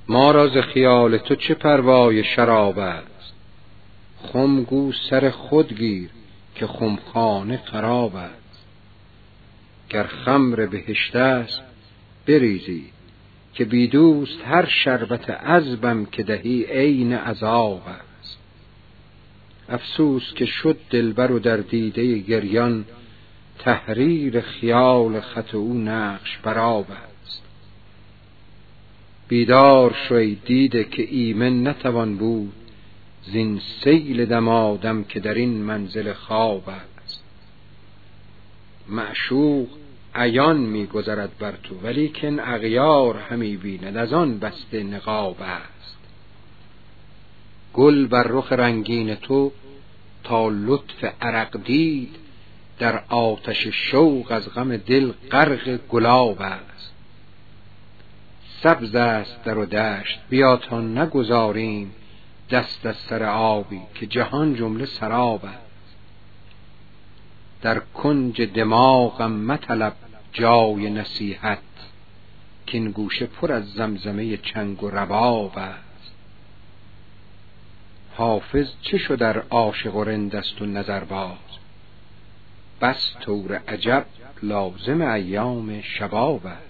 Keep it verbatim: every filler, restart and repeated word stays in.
ما را ز خیال تو چه پروای شراب است. خم گو سر خود گیر که خمخانه خراب است. گر خمر بهشت است بریزی که بی دوست هر شربت عذبم که دهی عین عذاب است. افسوس که شد دلبر و در دیده گریان تحریر خیال خط او نقش برآب است. بیدار شو ای دیده که ایمن نتوان بود زین سیل دمادم که در این منزل خواب است. معشوق عیان می گذرد بر تو ولیکن اغیار همی بیند از آن بسته نقاب است. گل بر رخ رنگین تو تا لطف عرق دید در آتش شوق از غم دل غرق گلاب است. سبز است در و دشت بیا تا نگذاریم دست از سر آبی که جهان جمله سراب است. در کنج دماغم مطلب جای نصیحت که این گوشه پر از زمزمه چنگ و رباب است. حافظ چه شد در عاشق و رند است و نظرباز بس طور عجب لازم ایام شباب است.